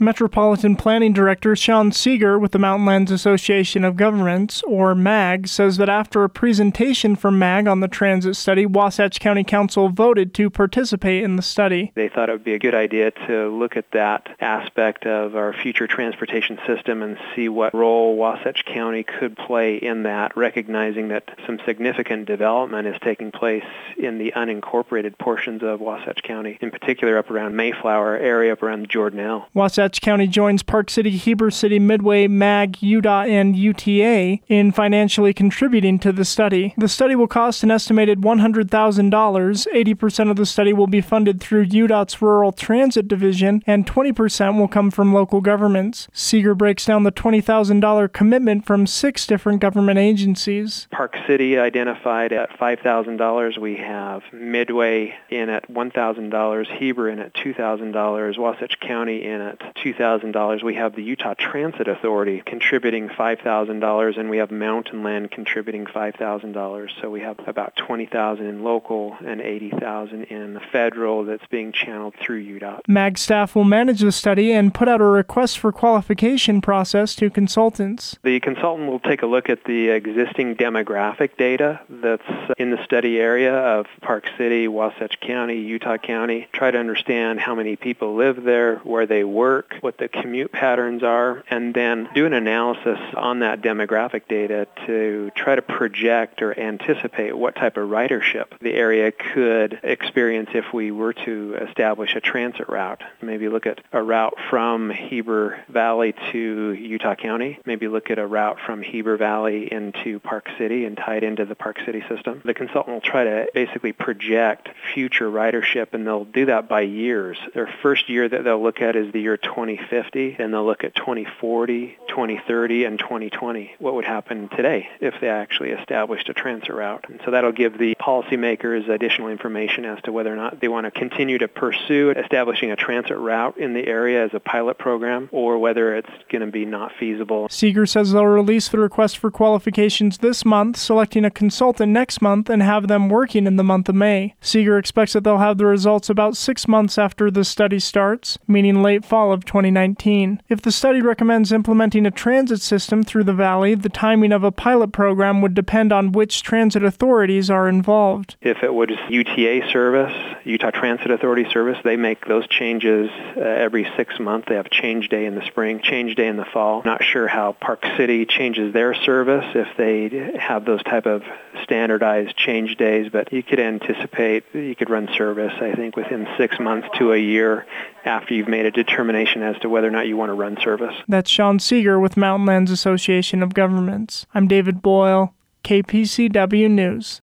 Metropolitan Planning Director Sean Seeger with the Mountain Lands Association of Governments, or MAG, says that after a presentation from MAG on the transit study, Wasatch County Council voted to participate in the study. They thought it would be a good idea to look at that aspect of our future transportation system and see what role Wasatch County could play in that, recognizing that some significant development is taking place in the unincorporated portions of Wasatch County, in particular up around Mayflower area, up around the Jordanelle. Wasatch County joins Park City, Heber City, Midway, MAG, UDOT, and UTA in financially contributing to the study. The study will cost an estimated $100,000. 80% of the study will be funded through UDOT's Rural Transit Division, and 20% will come from local governments. Seeger breaks down the $20,000 commitment from 6 different government agencies. Park City identified at $5,000. We have Midway in at $1,000, Heber in at $2,000, Wasatch County in at $2,000. We have the Utah Transit Authority contributing $5,000, and we have Mountain Land contributing $5,000. So we have about $20,000 in local and $80,000 in federal that's being channeled through UDOT. MAG staff will manage the study and put out a request for qualification process to consultants. The consultant will take a look at the existing demographic data that's in the study area of Park City, Wasatch County, Utah County, try to understand how many people live there, where they work, what the commute patterns are, and then do an analysis on that demographic data to try to project or anticipate what type of ridership the area could experience if we were to establish a transit route. Maybe look at a route from Heber Valley to Utah County, maybe look at a route from Heber Valley into Park City and tie it into the Park City system. The consultant will try to basically project future ridership, and they'll do that by years. Their first year that they'll look at is the year 2050, and they'll look at 2040, 2030, and 2020. What would happen today if they actually established a transit route? And so that'll give the policymakers additional information as to whether or not they want to continue to pursue establishing a transit route in the area as a pilot program, or whether it's going to be not feasible. Seeger says they'll release the request for qualifications this month, selecting a consultant next month, and have them working in the month of May. Seeger expects that they'll have the results about 6 months after the study starts, meaning late fall of 2019. If the study recommends implementing a transit system through the valley, the timing of a pilot program would depend on which transit authorities are involved. If it was UTA service, Utah Transit Authority service, they make those changes every 6 months. They have change day in the spring, change day in the fall. Not sure how Park City changes their service, if they have those type of standardized change days, but you could anticipate you could run service, I think, within 6 months to a year after you've made a determination as to whether or not you want to run service. That's Sean Seeger with Mountain Lands Association of Governments. I'm David Boyle, KPCW News.